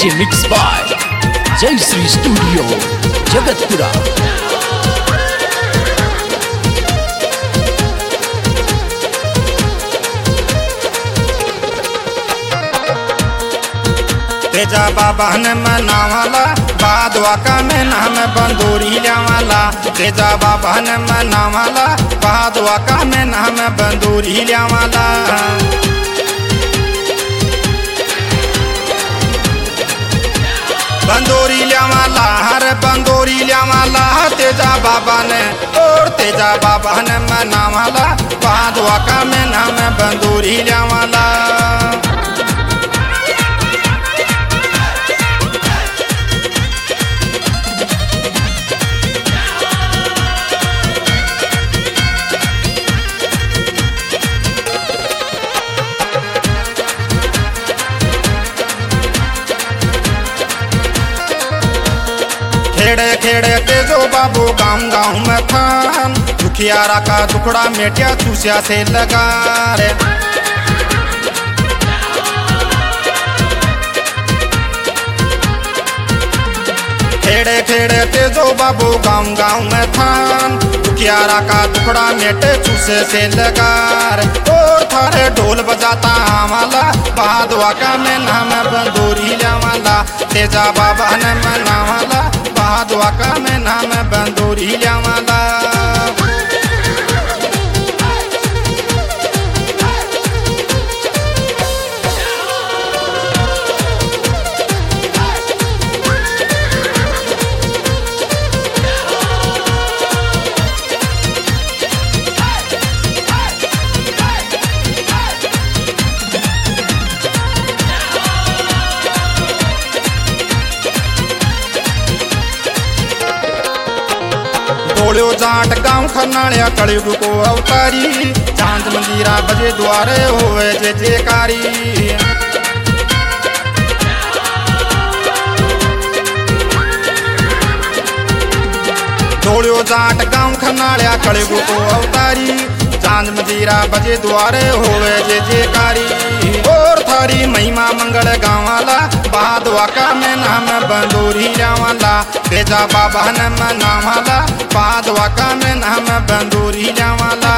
DJ mix by जय Shri studio Jagatpura. तेजा बाबा ने मनावाला बादवा का में नाम बंदूरी लियावाला। तेजा बाबा ने मनावाला बादवा का में नाम बंदूरी लियावाला। बंदूरी लियावाला हर बंदूरी लियावाला तेजा बाबा ने। और तेजा बाबा ने मनावाला बादवा का में नाम बंदूरी लियावाला। खेड़े खेड़े तेजो बाबू गाँव गाँव में थान। दुखियारा का टुकड़ा मेटिया चूसिया से लगा रे। खेड़े खेड़े तेजो बाबू गाँव गाँव में थान। दुखियारा का टुकड़ा मेटे चूसे से लगा रे। और थारे ढोल बजाता हमारा बादवा का में नाम बंदूरी लियावाला। तेजा बाबा ने मनावाला बादवा का में नाम बंदूरी लियावाला। ढोलियो जाट गाँव खरनालिया कलयुग को अवतारी। चांद मंदिरा बजे द्वारे होवे जय जयकारी। ढोलियो जाट गाँव खरनालिया कलयुग को अवतारी। चांद मंदिरा बजे द्वारे होवे जय जयकारी। और थारी महिमा मंगल गाँवाला बादवा का में नाम बंदूरी लियावाला। तेजा बाबा ने मनावाला बादवा का में नाम बंदूरी लियावाला।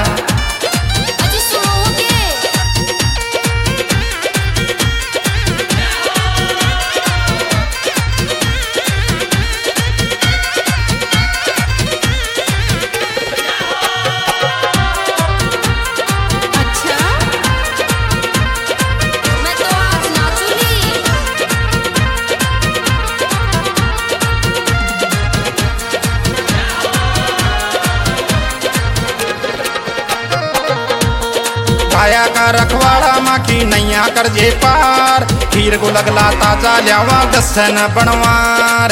काया का रखवाड़ा माँ की नैया कर जे पार। खीर को लगला ताजा लियावा दसन बनवार।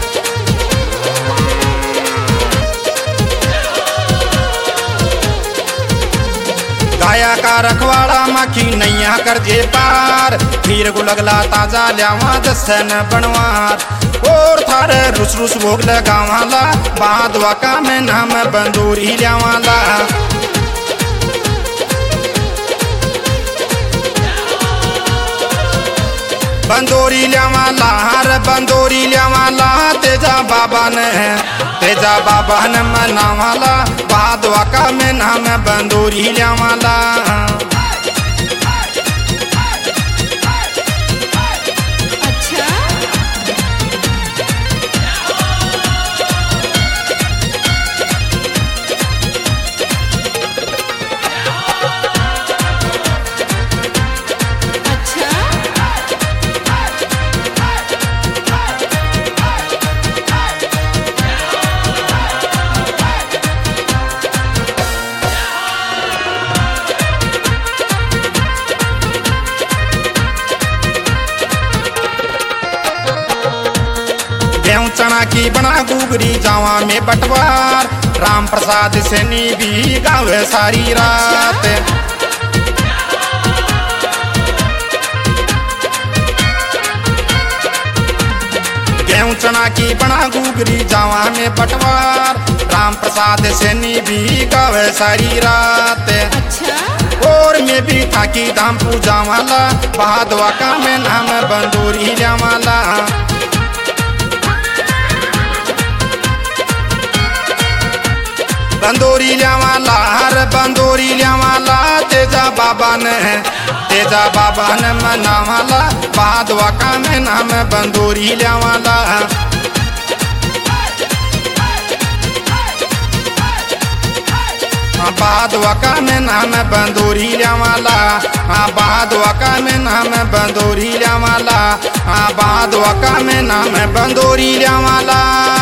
काया का रखवाड़ा माँ की नैया कर जे पार। खीर को लगला ताजा लियावा दसन बनवार। और थारे रुस रुस भोग लगावाला बादवा का में नाम बंदूरी लियावाला। बंदूरी लियावाला हर बंदूरी लियावाला तेजा बाबा ने। तेजा बाबा ने मनावाला बादवा का में नाम बंदूरी लियावाला। गेहूं चना की बना गुगरी जावा में बटवार। राम प्रसाद सैनी भी गावे सारी रात। गेहूं चना की बना गुगरी जावा में बटवार। राम प्रसाद सैनी भी गावे सारी रात। और में भी थाकी धाम पूजा वाला बहादवा में नाम बंदूरी वाला बंदूरी वाला हर बंदूरी वाला तेजा बाबा ने मना वाला बहादवा में नाम बंदूरी वाला बहादवा में नाम बंदूरी वाला बहादवा में नाम बंदूरी वाला बहादवा में नाम बंदूरी वाला